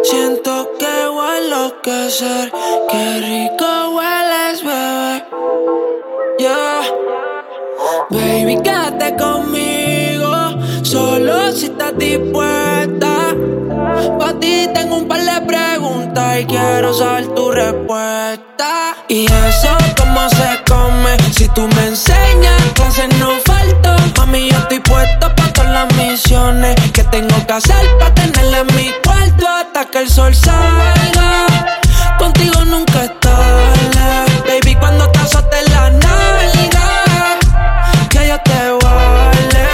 Siento que voy a enloquecer. Qué rico hueles, bebé. Yeah. Baby, quédate conmigo, solo si estás dispuesta. Pa' ti tengo un par de preguntas y quiero saber tu respuesta. Y eso, ¿cómo se come? Si tú me enseñas, clases no falto. Mami, yo estoy puesto pa' todas las misiones que tengo que hacer pa' tenerla en mi cuarto hasta que el sol salga. Contigo nunca es tarde, baby, cuando te azotes la nalga, que yo te guarde.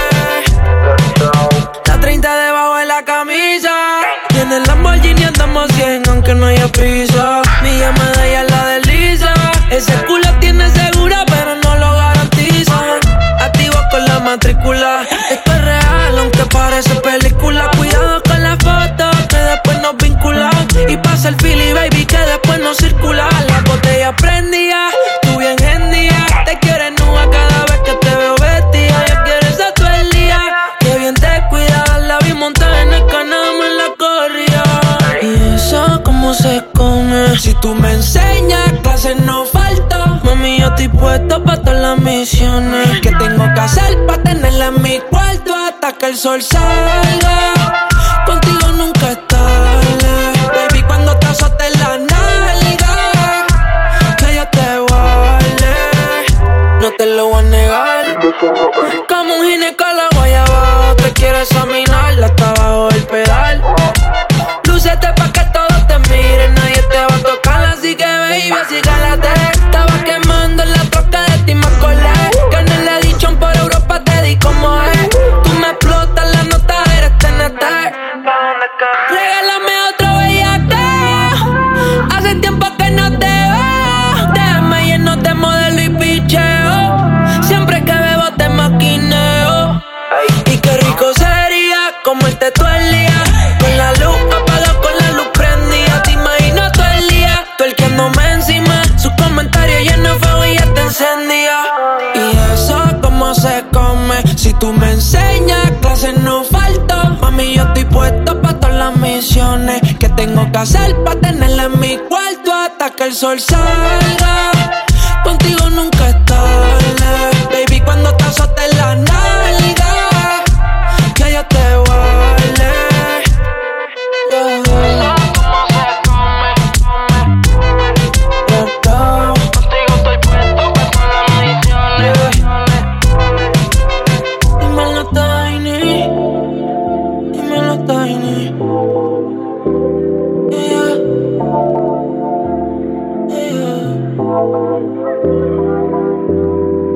La 30 debajo de la camisa, y en el Lamborghini andamos 100 aunque no haya prisa. Mi llamada ya la desliza, ese culo tiene segura pero no lo garantiza. Activo con la matrícula, esto es real aunque parece película. Cuidado con la foto que después nos vincula, y pasa el fili baby que después nos circula. La botella prendía, tú bien en día, te quieres nua cada vez que te veo vestida. Yo quiero esa todo el día, que bien te cuidas. La vi montada en el canal, me la corría. Y eso, ¿cómo se come? Si tú me enseñas, clases no falto. Mami, yo estoy puesto pa' todas las misiones que tengo que hacer pa' tenerla en mi cuarto hasta que el sol salga. Contigo nunca es tarde, baby, cuando te azotes la nalga, que yo te guarde. No te lo voy a negar. Como un ginecólogo allá abajo te quiero examinar hasta abajo del pedal. Lúcete pa' que todos te miren, nadie te va a tocar, así que baby, así cálate. Estaba quemando en la troca de ti, me acordé que no le he dicho por Europa, te di como es. Tú me explotas la nota, eres TNT. Regálame otro bellaqueo, hace tiempo que no te veo. Déjame lleno de modelo y picheo, siempre que bebo te maquineo. Y qué rico sería comerte todo el día, con la luz apagada, con la luz prendida. Te imagino todo el día, tuerqueándome encima, sus comentarios llenos de fuego y ya te encendía. Y eso, ¿cómo se come? Si tú me enseñas, clases no falto. Mami, yo estoy puesto pa' todas las misiones que tengo que hacer pa' tenerla en mi cuarto hasta que el sol salga. Contigo nunca es tarde, baby, cuando te azotes la nalga,